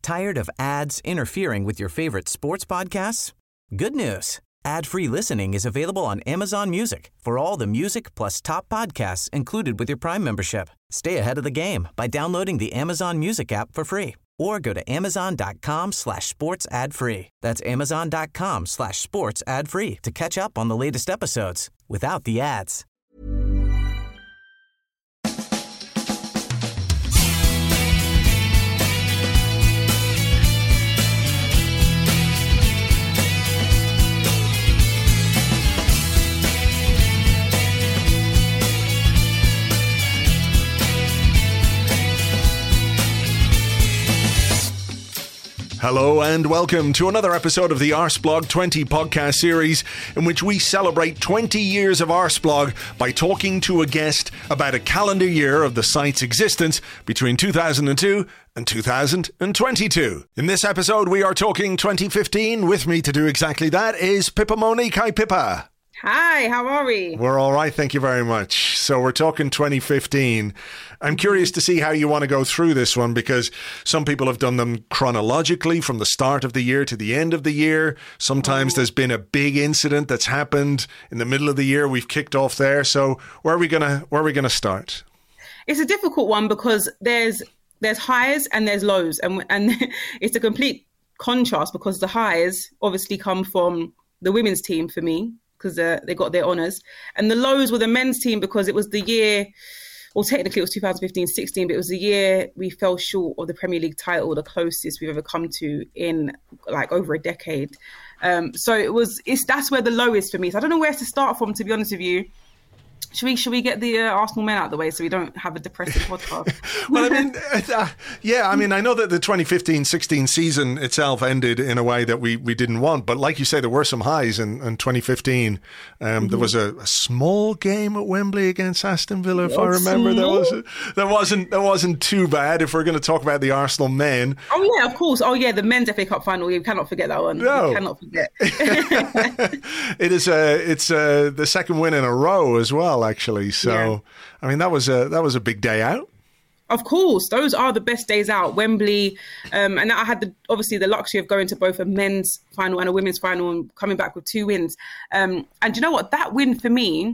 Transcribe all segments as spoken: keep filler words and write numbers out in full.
Tired of ads interfering with your favorite sports podcasts? Good news. Ad-free listening is available on Amazon Music for all the music plus top podcasts included with your Prime membership. Stay ahead of the game by downloading the Amazon Music app for free or go to amazon.com slash sports ad free. That's amazon.com slash sports ad free to catch up on the latest episodes without the ads. Hello and welcome to another episode of the Arsblog twenty podcast series in which we celebrate twenty years of Arsblog by talking to a guest about a calendar year of the site's existence between two thousand two and two thousand twenty-two. In this episode we are talking twenty fifteen. With me to do exactly that is Pippa Monique. Hi Pippa. Hi, how are we? We're all right, thank you very much. So we're talking twenty fifteen. I'm curious to see how you want to go through this one because some people have done them chronologically from the start of the year to the end of the year. Sometimes oh. there's been a big incident that's happened in the middle of the year. We've kicked off there. So where are we gonna where are we gonna start? It's a difficult one because there's there's highs and there's lows, and and it's a complete contrast because the highs obviously come from the women's team for me, because uh, they got their honours. And the lows were the men's team because it was the year, well, technically it was two thousand fifteen sixteen, but it was the year we fell short of the Premier League title, the closest we've ever come to in like over a decade. Um, so it was, it's that's where the low is for me. So I don't know where to start from, to be honest with you. Should we should we get the uh, Arsenal men out of the way so we don't have a depressing podcast? Well, I mean, uh, yeah, I mean, I know that the twenty fifteen sixteen season itself ended in a way that we, we didn't want. But like you say, there were some highs in, in twenty fifteen. Um, mm-hmm. There was a, a small game at Wembley against Aston Villa, if oh, I remember. There was a, that wasn't that wasn't too bad if we're going to talk about the Arsenal men. Oh, yeah, of course. Oh, yeah, the men's F A Cup final. You cannot forget that one. No. You cannot forget. It is a, it's a, the second win in a row as well, actually. So, yeah. I mean, that was a that was a big day out. Of course, those are the best days out. Wembley, um, and I had the, obviously the luxury of going to both a men's final and a women's final and coming back with two wins. Um, and you know what? That win for me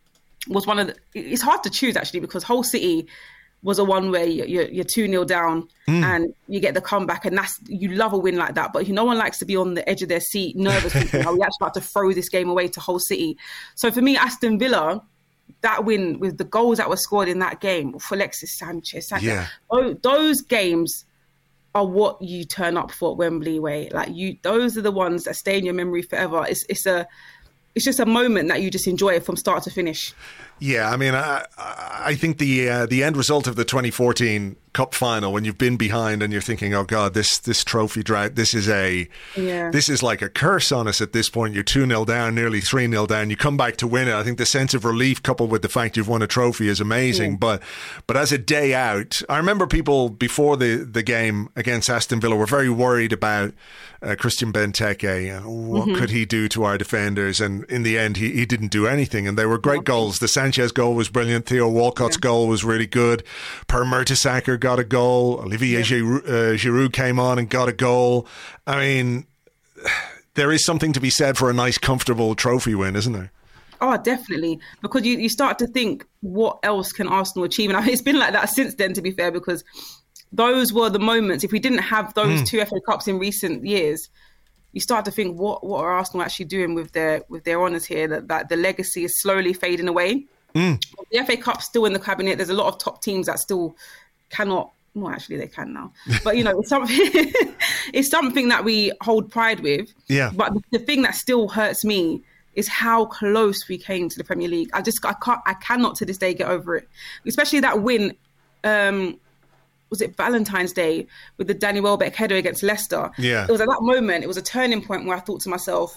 was one of the. It's hard to choose actually because Hull City was a one where you're, you're two nil down mm. and you get the comeback, and that's, you love a win like that. But no one likes to be on the edge of their seat, nervous. How we actually about to throw this game away to Hull City. So for me, Aston Villa, that win with the goals that were scored in that game for Alexis Sanchez, Sanchez yeah. oh, those games are what you turn up for at Wembley way. Like you, those are the ones that stay in your memory forever. It's it's a it's just a moment that you just enjoy from start to finish. Yeah, I mean, I I think the uh, the end result of the twenty fourteen Cup final, when you've been behind and you're thinking, oh God, this this trophy drought, this is a yeah. this is like a curse on us at this point. You're two nil down, nearly three nil down. You come back to win it. I think the sense of relief coupled with the fact you've won a trophy is amazing. Yeah. But but as a day out, I remember people before the, the game against Aston Villa were very worried about uh, Christian Benteke. Uh, what mm-hmm. could he do to our defenders? And in the end, he, he didn't do anything. And they were great okay. goals. The Sanchez goal was brilliant. Theo Walcott's yeah. goal was really good. Per Mertesacker got a goal. Olivier yeah. Giroud, uh, Giroud came on and got a goal. I mean, there is something to be said for a nice, comfortable trophy win, isn't there? Oh, definitely. Because you, you start to think, what else can Arsenal achieve? And it's been like that since then, to be fair, because those were the moments. If we didn't have those mm. two F A Cups in recent years, you start to think, what what are Arsenal actually doing with their with their honours here? That, that the legacy is slowly fading away. Mm. The F A Cup's still in the cabinet. There's a lot of top teams that still cannot. Well, actually, they can now. But, you know, it's something, it's something that we hold pride with. Yeah. But the thing that still hurts me is how close we came to the Premier League. I just, I can't, I cannot to this day get over it. Especially that win, um, was it Valentine's Day with the Danny Welbeck header against Leicester? Yeah. It was at that moment, it was a turning point where I thought to myself,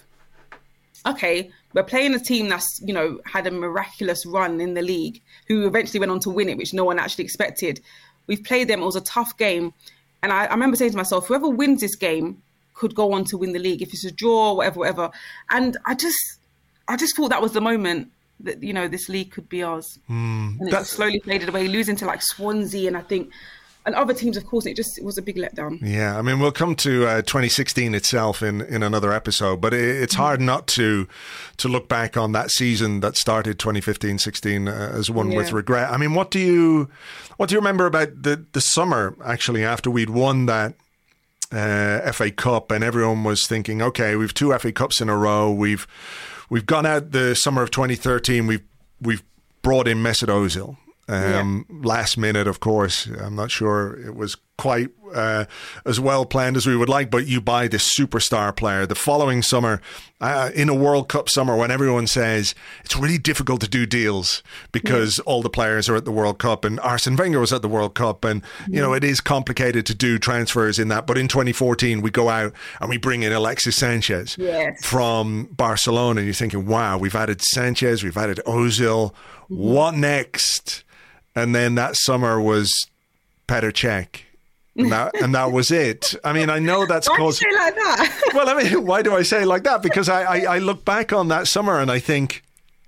okay, we're playing a team that's, you know, had a miraculous run in the league, who eventually went on to win it, which no one actually expected. We've played them. It was a tough game. And I, I remember saying to myself, whoever wins this game could go on to win the league. If it's a draw, whatever, whatever. And I just I just thought that was the moment that, you know, this league could be ours. Mm, and it just slowly faded away, losing to like Swansea. And I think, and other teams, of course, it just it was a big letdown. Yeah, I mean, we'll come to uh, twenty sixteen itself in, in another episode, but it, it's hard not to to look back on that season that started twenty fifteen sixteen uh, as one yeah. with regret. I mean, what do you what do you remember about the, the summer, actually, after we'd won that uh, F A Cup and everyone was thinking, okay, we've two F A Cups in a row, we've we've gone out the summer of twenty thirteen, we've, we've brought in Mesut Ozil. Um, yeah. Last minute, of course. I'm not sure it was quite uh, as well planned as we would like, but you buy this superstar player. The following summer, uh, in a World Cup summer, when everyone says it's really difficult to do deals because yeah. all the players are at the World Cup, and Arsene Wenger was at the World Cup, and yeah. you know it is complicated to do transfers in that. But in twenty fourteen, we go out and we bring in Alexis Sanchez yes. from Barcelona, and you're thinking, wow, we've added Sanchez, we've added Ozil. Mm-hmm. What next? And then that summer was Petr Cech. And that, and that was it. I mean, I know that's why caused... do you say like that? Well, I mean, why do I say like that? Because I, I, I look back on that summer and I think,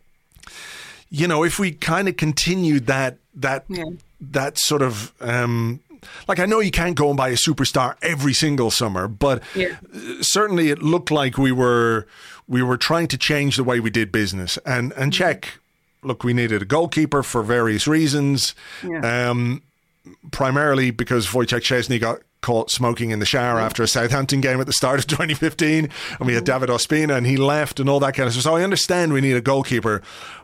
you know, if we kind of continued that that yeah. that sort of... Um, like, I know you can't go and buy a superstar every single summer, but yeah. certainly it looked like we were we were trying to change the way we did business. And, and Cech... Look, we needed a goalkeeper for various reasons, yeah. um, primarily because Wojciech Szczesny got caught smoking in the shower yeah. after a Southampton game at the start of twenty fifteen, and we had David Ospina, and he left and all that kind of stuff. So I understand we need a goalkeeper,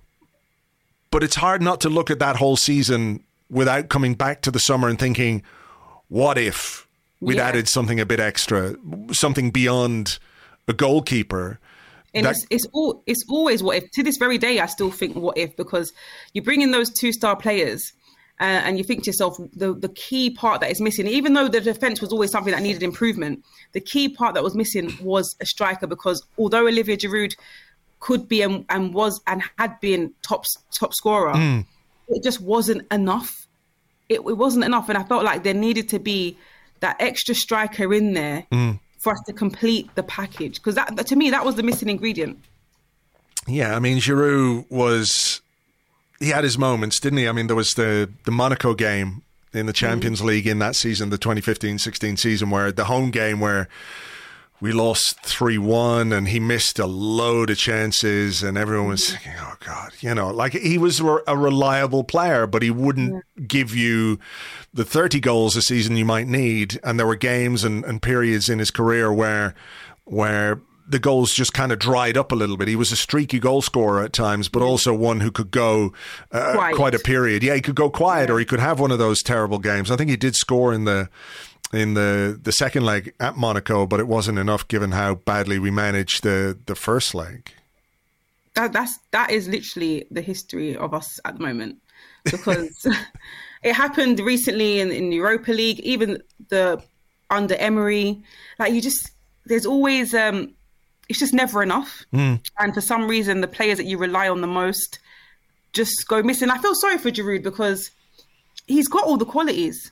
but it's hard not to look at that whole season without coming back to the summer and thinking, what if we'd yeah. added something a bit extra, something beyond a goalkeeper? And that, it's it's all it's always what if. To this very day, I still think what if, because you bring in those two star players, uh, and you think to yourself, the the key part that is missing, even though the defense was always something that needed improvement, the key part that was missing was a striker. Because although Olivier Giroud could be and, and was and had been top top scorer, mm. it just wasn't enough. It, it wasn't enough, and I felt like there needed to be that extra striker in there. Mm. For us to complete the package, because that, to me, that was the missing ingredient. Yeah, I mean, Giroud was, he had his moments, didn't he? I mean, there was the, the Monaco game in the Champions mm. League in that season, the twenty fifteen sixteen season, where the home game where we lost three one and he missed a load of chances and everyone was thinking, oh God, you know, like he was a reliable player, but he wouldn't yeah. give you the thirty goals a season you might need. And there were games and, and periods in his career where, where the goals just kind of dried up a little bit. He was a streaky goal scorer at times, but also one who could go uh, quite a period. Yeah, he could go quiet yeah. or he could have one of those terrible games. I think he did score in the in the, the second leg at Monaco, but it wasn't enough given how badly we managed the, the first leg. That, that's, that is literally the history of us at the moment, because it happened recently in, in the Europa League, even the under Emery. Like you just, there's always, um, it's just never enough. Mm. And for some reason, the players that you rely on the most just go missing. I feel sorry for Giroud because he's got all the qualities.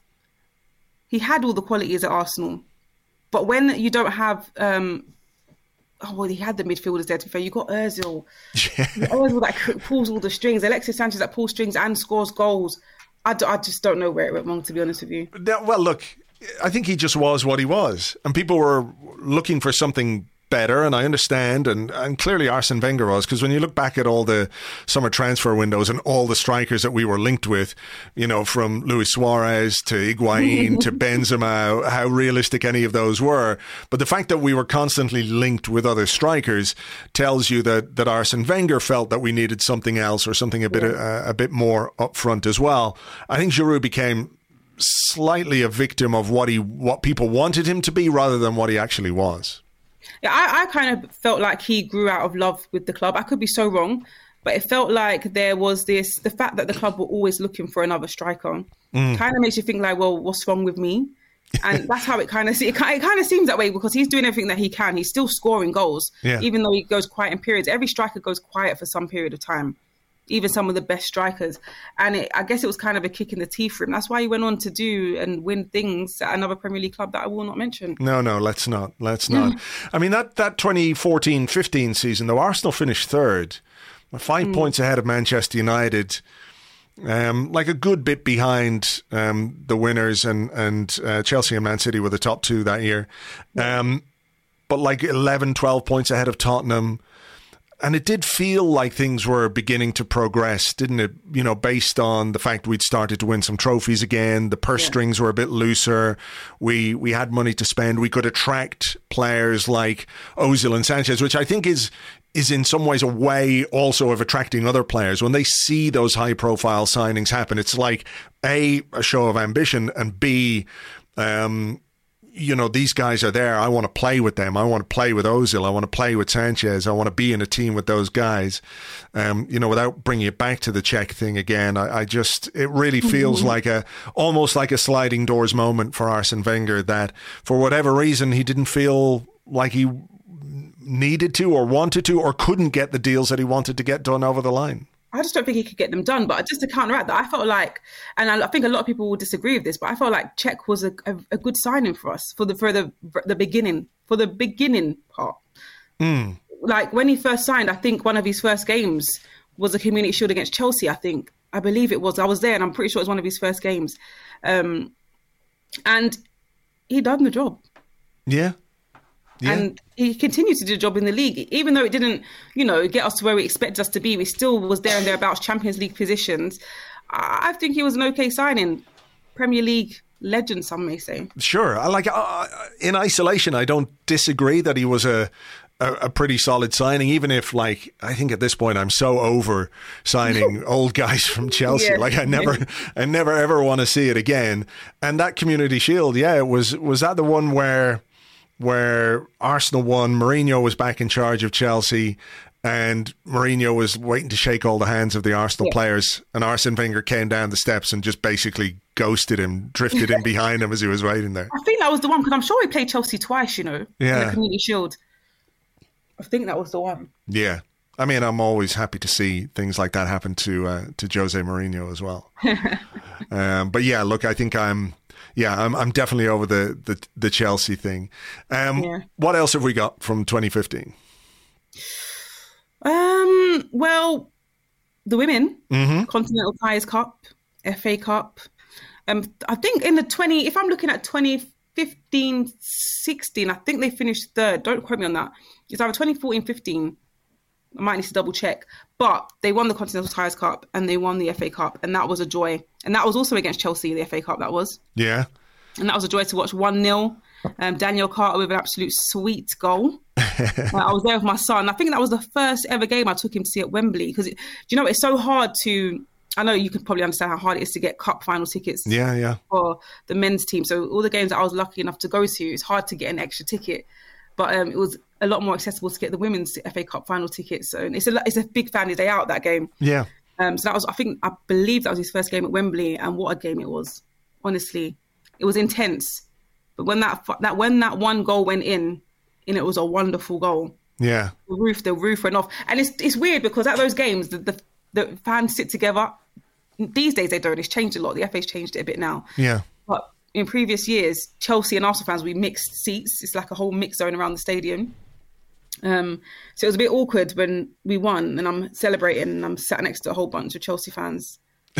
He had all the qualities at Arsenal. But when you don't have... Um, oh, well, he had the midfielders there, to be fair. You've got Ozil. Yeah. Ozil that pulls all the strings. Alexis Sanchez that pulls strings and scores goals. I, d- I just don't know where it went wrong, to be honest with you. Well, look, I think he just was what he was. And people were looking for something better, and I understand, and, and clearly Arsene Wenger was, because when you look back at all the summer transfer windows and all the strikers that we were linked with, you know, from Luis Suarez to Higuain to Benzema, how realistic any of those were. But the fact that we were constantly linked with other strikers tells you that, that Arsene Wenger felt that we needed something else or something a bit yeah. a, a bit more upfront as well. I think Giroud became slightly a victim of what he what people wanted him to be rather than what he actually was. Yeah, I, I kind of felt like he grew out of love with the club. I could be so wrong, but it felt like there was this, the fact that the club were always looking for another striker mm. kind of makes you think like, well, what's wrong with me? And that's how it kind of, it kind of seems that way, because he's doing everything that he can. He's still scoring goals, yeah. even though he goes quiet in periods. Every striker goes quiet for some period of time, even some of the best strikers. And it, I guess it was kind of a kick in the teeth for him. That's why he went on to do and win things at another Premier League club that I will not mention. No, no, let's not. Let's not. I mean, that, that twenty fourteen fifteen season, though, Arsenal finished third, five mm. points ahead of Manchester United. Um, like a good bit behind um, the winners, and and uh, Chelsea and Man City were the top two that year. Um, but like eleven, twelve points ahead of Tottenham. And it did feel like things were beginning to progress, didn't it? You know, based on the fact we'd started to win some trophies again. The purse yeah. strings were a bit looser. We we had money to spend. We could attract players like Ozil and Sanchez, which I think is is in some ways a way also of attracting other players. When they see those high-profile signings happen, it's like, A, a show of ambition, and B, um, you know, these guys are there. I want to play with them. I want to play with Ozil. I want to play with Sanchez. I want to be in a team with those guys. Um, you know, without bringing it back to the Czech thing again, I, I just, it really feels mm-hmm. like a, almost like a sliding doors moment for Arsene Wenger, that for whatever reason, he didn't feel like he needed to or wanted to or couldn't get the deals that he wanted to get done over the line. I just don't think he could get them done. But just to counteract that, I felt like, and I think a lot of people will disagree with this, but I felt like Czech was a, a, a good signing for us for the for the for the beginning, for the beginning part. Mm. Like when he first signed, I think one of his first games was a Community Shield against Chelsea. I think, I believe it was. I was there, and I'm pretty sure it was one of his first games. Um, and he done the job. Yeah. Yeah. And he continued to do the job in the league, even though it didn't, you know, get us to where we expected us to be. We still was there and thereabouts, Champions League positions. I think he was an okay signing. Premier League legend, some may say. Sure. I like uh, in isolation, I don't disagree that he was a, a a pretty solid signing, even if, like, I think at this point I'm so over signing old guys from Chelsea. Yeah. Like I never, I never ever want to see it again. And that Community Shield, yeah, it was was that the one where. where Arsenal won, Mourinho was back in charge of Chelsea, and Mourinho was waiting to shake all the hands of the Arsenal yeah. players, and Arsene Wenger came down the steps and just basically ghosted him, drifted in behind him as he was waiting there. I think that was the one, because I'm sure he played Chelsea twice, you know, yeah. in the Community Shield. I think that was the one. Yeah. I mean, I'm always happy to see things like that happen to uh, to Jose Mourinho as well. um, but yeah, look, I think I'm... Yeah, I'm I'm definitely over the, the, the Chelsea thing. Um, yeah. What else have we got from twenty fifteen? Um, well, the women, mm-hmm. Continental Tires Cup, F A Cup. Um, I think in the twenty, if I'm looking at twenty fifteen sixteen, I think they finished third. Don't quote me on that. It's either twenty fourteen fifteen. I might need to double check. But they won the Continental Tires Cup and they won the F A Cup, and that was a joy. And that was also against Chelsea, the F A Cup, that was. Yeah. And that was a joy to watch. one nil. Um, Daniel Carter with an absolute sweet goal. uh, I was there with my son. I think that was the first ever game I took him to see at Wembley. Because, do you know, it's so hard to... I know you can probably understand how hard it is to get cup final tickets yeah, yeah. for the men's team. So all the games that I was lucky enough to go to, it's hard to get an extra ticket. But um, it was a lot more accessible to get the women's F A Cup final tickets. So it's a it's a big family day out, that game. Yeah. Um. So that was, I think, I believe that was his first game at Wembley, and what a game it was. Honestly, it was intense. But when that that when that one goal went in, and it was a wonderful goal. Yeah. The roof the roof went off, and it's it's weird because at those games the the, the fans sit together. These days they don't. It's changed a lot. The F A's changed it a bit now. Yeah. But in previous years, Chelsea and Arsenal fans, we mixed seats. It's like a whole mix zone around the stadium. Um, so it was a bit awkward when we won and I'm celebrating and I'm sat next to a whole bunch of Chelsea fans.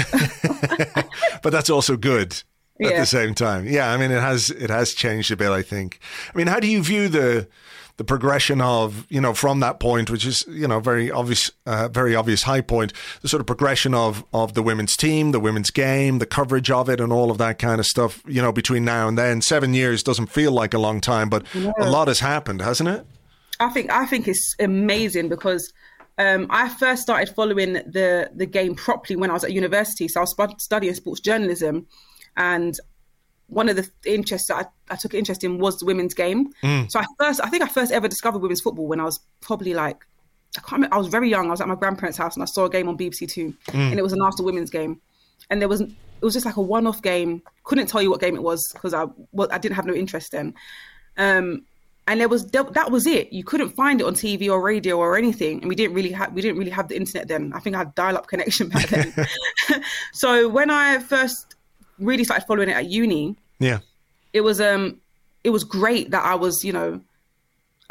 But that's also good at yeah. the same time. Yeah, I mean, it has it has changed a bit, I think. I mean, how do you view the the progression of, you know, from that point, which is, you know, very obvious, uh, very obvious high point, the sort of progression of, of the women's team, the women's game, the coverage of it and all of that kind of stuff, you know, between now and then? Seven years doesn't feel like a long time, but yeah. a lot has happened, hasn't it? I think I think it's amazing because um, I first started following the, the game properly when I was at university. So I was studying sports journalism, and one of the interests that I, I took interest in was the women's game. Mm. So I first, I think I first ever discovered women's football when I was probably like, I can't remember, I was very young. I was at my grandparents' house and I saw a game on B B C Two, mm. and it was an Arsenal women's game. And there was, it was just like a one-off game. Couldn't tell you what game it was because I, well, I didn't have no interest then. Um, and there was, that was it. You couldn't find it on T V or radio or anything. And we didn't really have, we didn't really have the internet then. I think I had dial-up connection back then. So when I first really started following it at uni, yeah, it was um, it was great that I was, you know,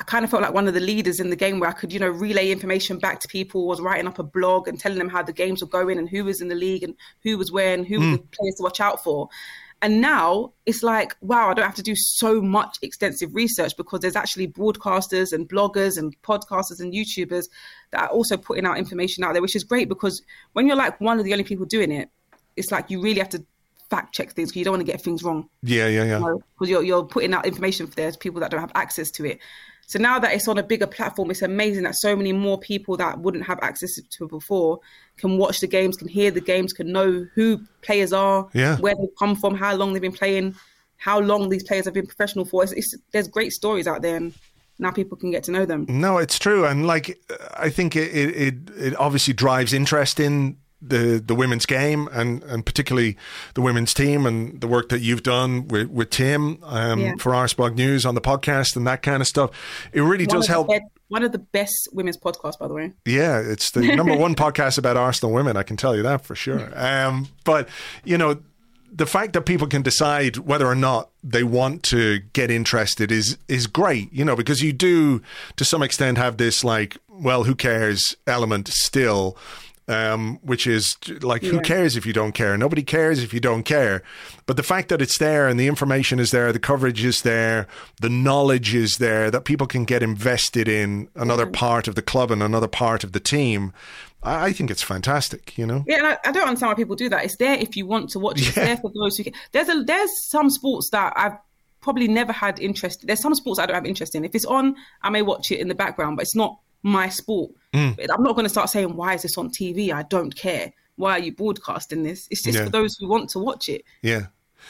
I kind of felt like one of the leaders in the game where I could, you know, relay information back to people, was writing up a blog and telling them how the games were going and who was in the league and who was where and who mm. were the players to watch out for. And now it's like, wow, I don't have to do so much extensive research because there's actually broadcasters and bloggers and podcasters and YouTubers that are also putting out information out there, which is great because when you're like one of the only people doing it, it's like you really have to fact check things because you don't want to get things wrong. Yeah, yeah, yeah. Because you know, you're, you're putting out information for there's people that don't have access to it. So now that it's on a bigger platform, it's amazing that so many more people that wouldn't have access to it before can watch the games, can hear the games, can know who players are, yeah. where they've come from, how long they've been playing, how long these players have been professional for. It's, it's, there's great stories out there and now people can get to know them. No, it's true. And like, I think it, it, it obviously drives interest in the the women's game and, and particularly the women's team and the work that you've done with, with Tim um, yeah. for Arsblog News on the podcast and that kind of stuff. It really one does help. Best, one of the best women's podcasts, by the way. Yeah, it's the number one podcast about Arsenal women. I can tell you that for sure. Um, but, you know, the fact that people can decide whether or not they want to get interested is is great, you know, because you do to some extent have this like, well, who cares element still. Um, which is like, yeah. who cares if you don't care? Nobody cares if you don't care. But the fact that it's there and the information is there, the coverage is there, the knowledge is there, that people can get invested in another yeah. part of the club and another part of the team, I, I think it's fantastic, you know? Yeah, and I, I don't understand why people do that. It's there if you want to watch it. It's yeah. there for those who can. There's, a, there's some sports that I've probably never had interest in. There's some sports I don't have interest in. If it's on, I may watch it in the background, but it's not my sport. Mm. I'm not going to start saying, why is this on T V? I don't care. Why are you broadcasting this? It's just yeah. for those who want to watch it. Yeah.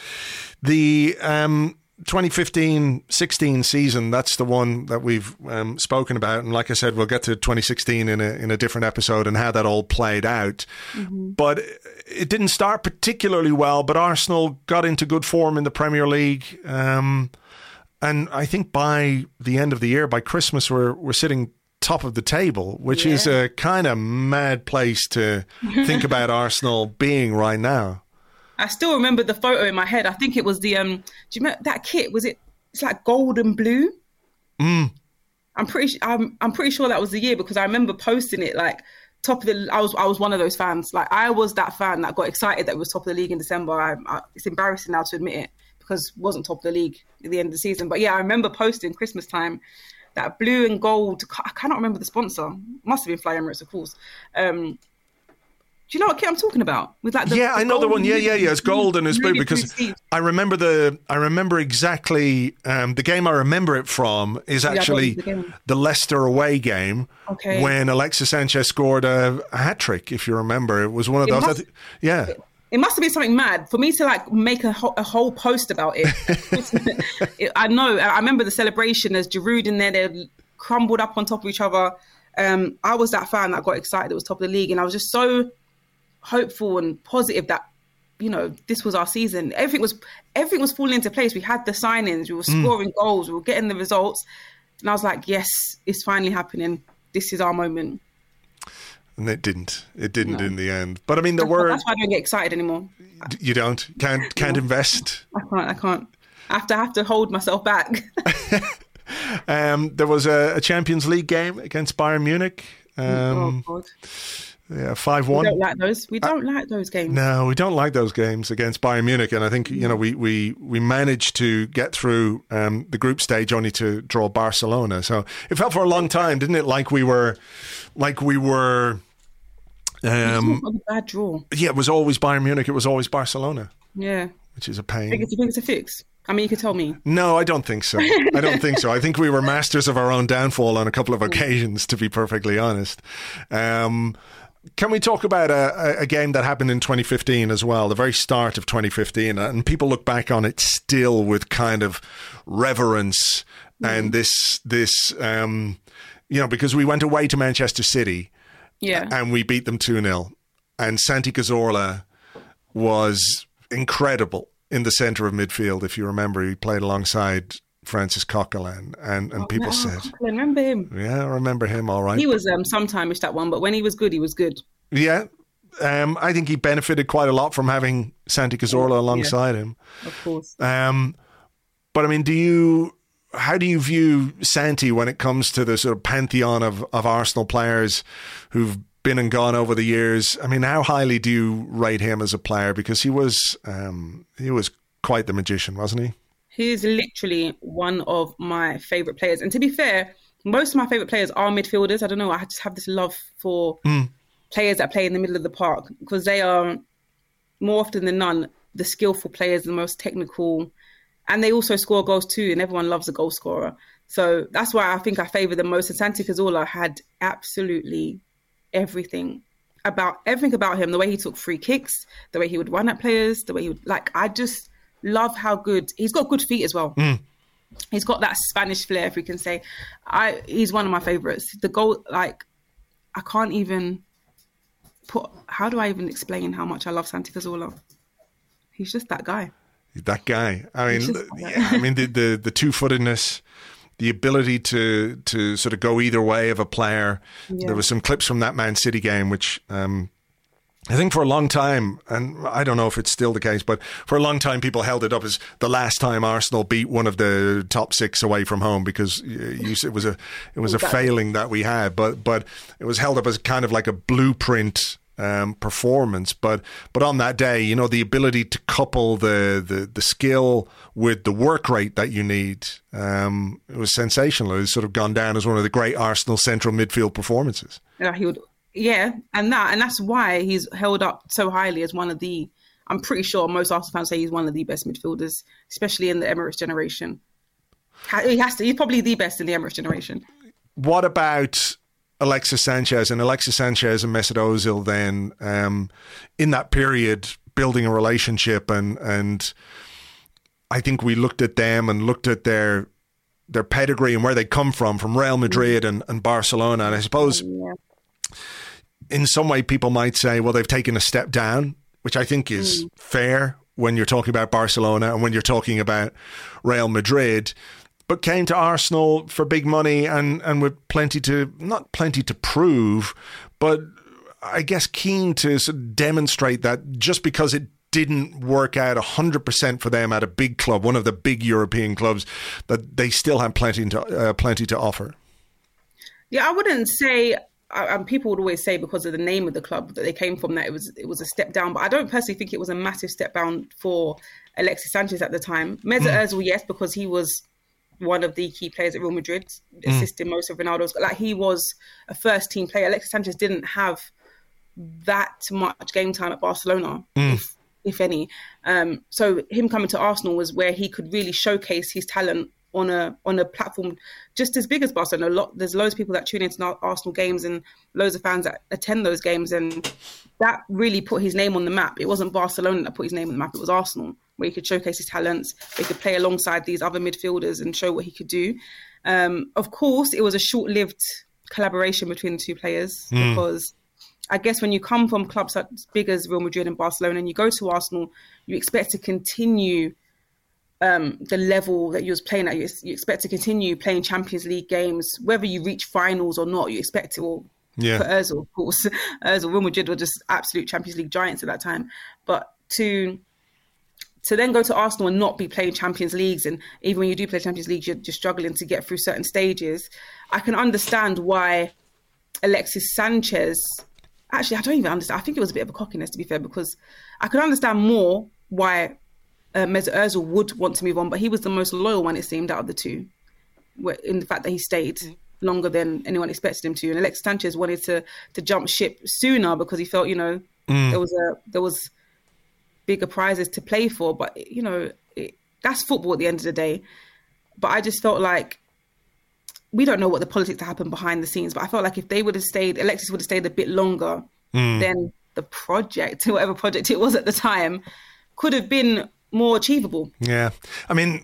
The um, twenty fifteen sixteen season, that's the one that we've um, spoken about. And like I said, we'll get to twenty sixteen in a, in a different episode and how that all played out. Mm-hmm. But it didn't start particularly well, but Arsenal got into good form in the Premier League. Um, and I think by the end of the year, by Christmas, we're, we're sitting top of the table, which yeah. is a kind of mad place to think about Arsenal being right now. I still remember the photo in my head. I think it was the um. Do you remember that kit? Was it? It's like gold and blue. Mm. I'm pretty. I'm. I'm pretty sure that was the year because I remember posting it like top of the. I was. I was one of those fans. Like I was that fan that got excited that it was top of the league in December. I, I, it's embarrassing now to admit it because it wasn't top of the league at the end of the season. But yeah, I remember posting Christmas time. That blue and gold, I cannot remember the sponsor. Must have been Fly Emirates, of course. Um, do you know what kit I'm talking about? With like the, yeah, the I know the one. Yeah, yeah, yeah. It's gold and it's blue because I remember the. I remember exactly um, the game. I remember it from is actually yeah, the, the Leicester away game okay. when Alexis Sanchez scored a, a hat trick. If you remember, it was one of it those. Must, I th- yeah. It, It must have been something mad for me to like make a, ho- a whole post about it. it. I know. I remember the celebration. There's Giroud in there. They're crumbled up on top of each other. Um, I was that fan that got excited. It was top of the league. And I was just so hopeful and positive that, you know, this was our season. Everything was everything was falling into place. We had the signings. We were scoring mm. goals. We were getting the results. And I was like, yes, it's finally happening. This is our moment. And it didn't. It didn't no. in the end. But I mean, there that's were. That's why I don't get excited anymore. You don't. Can't. Can't no. invest. I can't. I can't. I have to have to hold myself back. um, there was a, a Champions League game against Bayern Munich. Um, oh God. Yeah, five one. We don't like those. We don't uh, like those games. No, we don't like those games against Bayern Munich. And I think, you know, we we, we managed to get through um, the group stage only to draw Barcelona. So it felt for a long time, didn't it? Like we were, like we were. Um, a bad draw. Yeah, it was always Bayern Munich. It was always Barcelona. Yeah. Which is a pain. Do you think it's a fix? I mean, you could tell me. No, I don't think so. I don't think so. I think we were masters of our own downfall on a couple of occasions, to be perfectly honest. Um, can we talk about a, a game that happened in twenty fifteen as well, the very start of twenty fifteen, and people look back on it still with kind of reverence mm. and this, this um, you know, because we went away to Manchester City yeah. and we beat them two nil, and Santi Cazorla was incredible in the centre of midfield. If you remember, he played alongside Francis Coquelin, and, and oh, people no, said, Coquelin, remember him? Yeah, I remember him all right. He was um, sometime-ish, that one, but when he was good, he was good. Yeah, um, I think he benefited quite a lot from having Santi Cazorla alongside yeah, him. Of course. Um, but I mean, do you, how do you view Santi when it comes to the sort of pantheon of, of Arsenal players who've been and gone over the years? I mean, how highly do you rate him as a player? Because he was um, he was quite the magician, wasn't he? He's literally one of my favourite players. And to be fair, most of my favourite players are midfielders. I don't know, I just have this love for mm. players that play in the middle of the park, because they are, more often than none, the skillful players, the most technical, and they also score goals too, and everyone loves a goal scorer. So that's why I think I favour them most. And Santi Cazorla had absolutely everything about everything about him, the way he took free kicks, the way he would run at players, the way he would, like, I just love how good, he's got good feet as well. Mm. He's got that Spanish flair, if we can say. I he's one of my favourites. The goal, like, I can't even put, how do I even explain how much I love Santi Cazorla? He's just that guy. That guy. I mean, yeah, I mean the, the, the two-footedness, the ability to to sort of go either way of a player. Yeah. There was some clips from that Man City game, which um, I think for a long time, and I don't know if it's still the case, but for a long time people held it up as the last time Arsenal beat one of the top six away from home, because you, it was a it was a failing that we had, but but it was held up as kind of like a blueprint Um, performance, but but on that day, you know, the ability to couple the the, the skill with the work rate that you need, um, it was sensational. It's sort of gone down as one of the great Arsenal central midfield performances. Yeah, he would, yeah, and that and that's why he's held up so highly as one of the. I'm pretty sure most Arsenal fans say he's one of the best midfielders, especially in the Emirates generation. He has to. He's probably the best in the Emirates generation. What about Alexis Sanchez and Alexis Sanchez and Mesut Ozil then, um, in that period, building a relationship, and and I think we looked at them and looked at their their pedigree and where they come from, from Real Madrid and, and Barcelona. And I suppose yeah. in some way people might say, well, they've taken a step down, which I think is mm. fair when you're talking about Barcelona and when you're talking about Real Madrid, but came to Arsenal for big money and, and with plenty to, not plenty to prove, but I guess keen to sort of demonstrate that just because it didn't work out one hundred percent for them at a big club, one of the big European clubs, that they still have plenty to, uh, plenty to offer. Yeah, I wouldn't say, um, people would always say because of the name of the club that they came from that it was it was a step down, but I don't personally think it was a massive step down for Alexis Sanchez at the time. Mesut mm. Ozil, yes, because he was one of the key players at Real Madrid, assisting mm. most of Ronaldo's. Like, he was a first team player. Alexis Sanchez didn't have that much game time at Barcelona, mm. if if any. Um, so him coming to Arsenal was where he could really showcase his talent on a on a platform just as big as Barcelona. A lot, there's loads of people that tune into Arsenal games and loads of fans that attend those games, and that really put his name on the map. It wasn't Barcelona that put his name on the map, it was Arsenal, where he could showcase his talents, he could play alongside these other midfielders and show what he could do. Um, of course, it was a short-lived collaboration between the two players mm. because I guess when you come from clubs as big as Real Madrid and Barcelona and you go to Arsenal, you expect to continue um, the level that you was playing at. You, you expect to continue playing Champions League games, whether you reach finals or not. You expect to, or yeah. for Ozil, of course. Ozil, Real Madrid were just absolute Champions League giants at that time. But to to then go to Arsenal and not be playing Champions Leagues, and even when you do play Champions Leagues, you're just struggling to get through certain stages. I can understand why Alexis Sanchez... Actually, I don't even understand. I think it was a bit of a cockiness, to be fair, because I could understand more why uh, Mesut Ozil would want to move on, but he was the most loyal one, it seemed, out of the two, in the fact that he stayed mm. longer than anyone expected him to. And Alexis Sanchez wanted to to jump ship sooner because he felt, you know, mm. there was a there was bigger prizes to play for. But, you know, it, that's football at the end of the day. But I just felt like, we don't know what the politics that happened behind the scenes, but I felt like if they would have stayed, Alexis would have stayed a bit longer, mm. then the project, whatever project it was at the time, could have been more achievable. Yeah. I mean,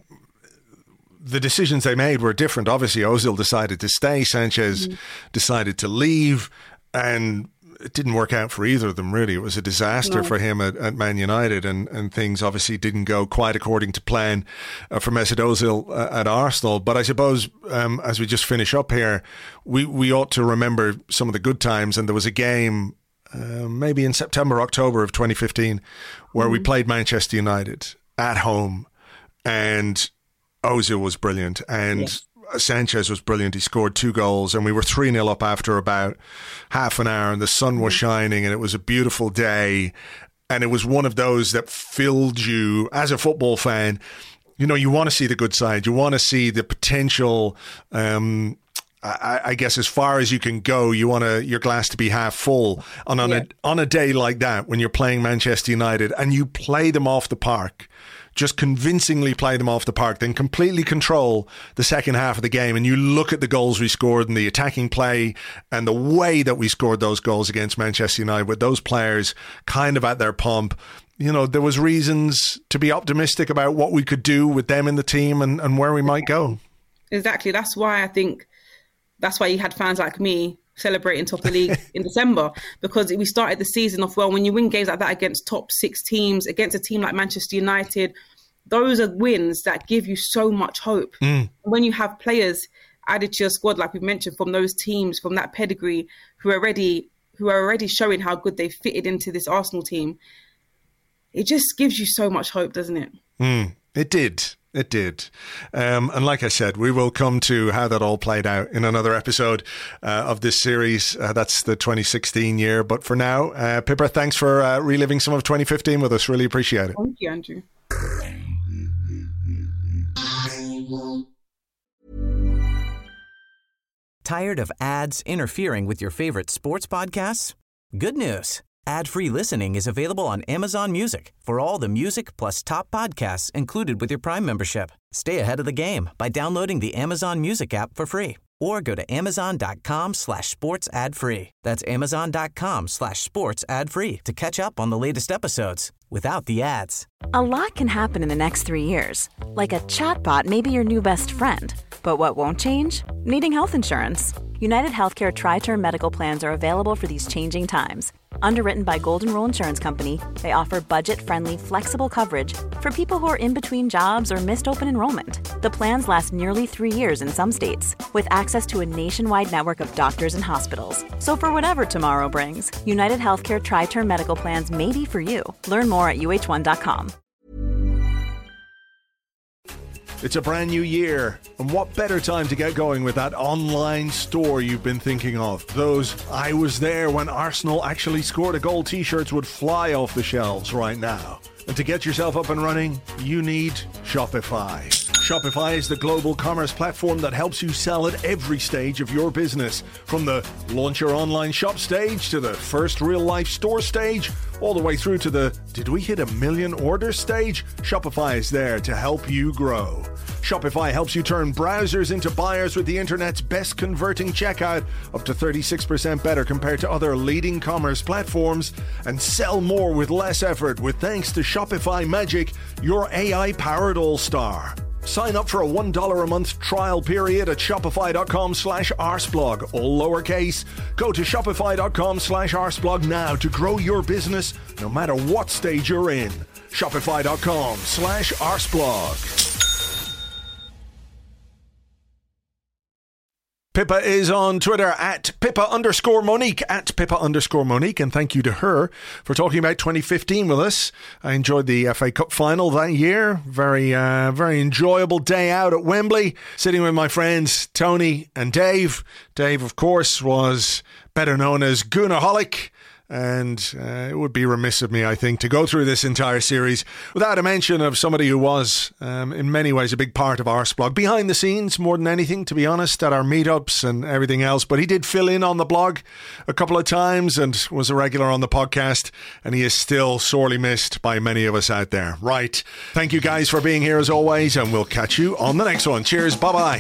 the decisions they made were different. Obviously, Ozil decided to stay, Sanchez mm. decided to leave, and it didn't work out for either of them, really. It was a disaster no. for him at, at Man United, and, and things obviously didn't go quite according to plan uh, for Mesut Ozil uh, at Arsenal. But I suppose um, as we just finish up here, we, we ought to remember some of the good times. And there was a game uh, maybe in September, October of twenty fifteen where mm. we played Manchester United at home, and Ozil was brilliant, and Yes. Sanchez was brilliant. He scored two goals, and we were three nil up after about half an hour, and the sun was shining, and it was a beautiful day. And it was one of those that filled you, as a football fan, you know, you want to see the good side. You want to see the potential, um, I, I guess, as far as you can go. You want to, your glass to be half full. And on, Yeah. a, on a day like that, when you're playing Manchester United and you play them off the park, just convincingly play them off the park, then completely control the second half of the game. And you look at the goals we scored and the attacking play and the way that we scored those goals against Manchester United with those players kind of at their pump. You know, there was reasons to be optimistic about what we could do with them in the team and, and where we might go. Exactly. That's why I think that's why you had fans like me celebrating top of the league in December, because we started the season off well. When you win games like that against top six teams, against a team like Manchester United, those are wins that give you so much hope. Mm. When you have players added to your squad, like we've mentioned, from those teams, from that pedigree, who are already who are already showing how good they fitted into this Arsenal team, it just gives you so much hope, doesn't it? Mm. It did. It did. Um, and like I said, we will come to how that all played out in another episode uh, of this series. Uh, that's the twenty sixteen year. But for now, uh, Pippa, thanks for uh, reliving some of twenty fifteen with us. Really appreciate it. Thank you, Andrew. Tired of ads interfering with your favorite sports podcasts? Good news. Ad-free listening is available on Amazon Music for all the music plus top podcasts included with your Prime membership. Stay ahead of the game by downloading the Amazon Music app for free or go to amazon.com slash sports ad free. That's amazon.com slash sports ad free to catch up on the latest episodes without the ads. A lot can happen in the next three years. Like a chatbot may be your new best friend. But what won't change? Needing health insurance. United Healthcare Tri-Term Medical Plans are available for these changing times. Underwritten by Golden Rule Insurance Company, they offer budget-friendly, flexible coverage for people who are in between jobs or missed open enrollment. The plans last nearly three years in some states, with access to a nationwide network of doctors and hospitals. So for whatever tomorrow brings, United Healthcare Tri-Term Medical Plans may be for you. Learn more at U H one dot com. It's a brand new year, and what better time to get going with that online store you've been thinking of? Those I was there when Arsenal actually scored a goal t-shirts would fly off the shelves right now. And to get yourself up and running, you need Shopify. Shopify is the global commerce platform that helps you sell at every stage of your business. From the launch your online shop stage to the first real life store stage, all the way through to the did we hit a million orders stage? Shopify is there to help you grow. Shopify helps you turn browsers into buyers with the internet's best converting checkout, up to thirty-six percent better compared to other leading commerce platforms, and sell more with less effort with thanks to Shopify Magic, your A I-powered all-star. Sign up for a one dollar a month trial period at shopify.com slash arseblog, all lowercase. Go to shopify.com slash arseblog now to grow your business no matter what stage you're in. Shopify.com slash arseblog. Pippa is on Twitter at Pippa underscore Monique, at Pippa underscore Monique, and thank you to her for talking about twenty fifteen with us. I enjoyed the F A Cup final that year. Very, uh, very enjoyable day out at Wembley, sitting with my friends Tony and Dave. Dave, of course, was better known as Goonerholic. And uh, it would be remiss of me, I think, to go through this entire series without a mention of somebody who was, um, in many ways, a big part of Arseblog. Behind the scenes, more than anything, to be honest, at our meetups and everything else. But he did fill in on the blog a couple of times and was a regular on the podcast. And he is still sorely missed by many of us out there. Right. Thank you guys for being here as always. And we'll catch you on the next one. Cheers. Bye-bye.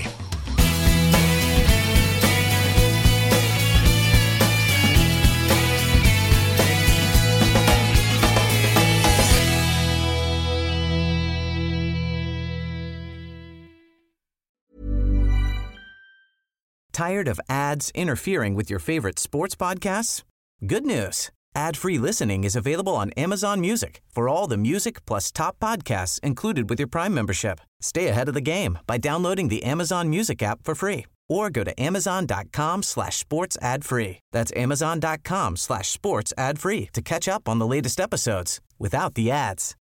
Tired of ads interfering with your favorite sports podcasts? Good news. Ad-free listening is available on Amazon Music for all the music plus top podcasts included with your Prime membership. Stay ahead of the game by downloading the Amazon Music app for free or go to amazon.com slash sports ad free. That's amazon.com slash sports ad free to catch up on the latest episodes without the ads.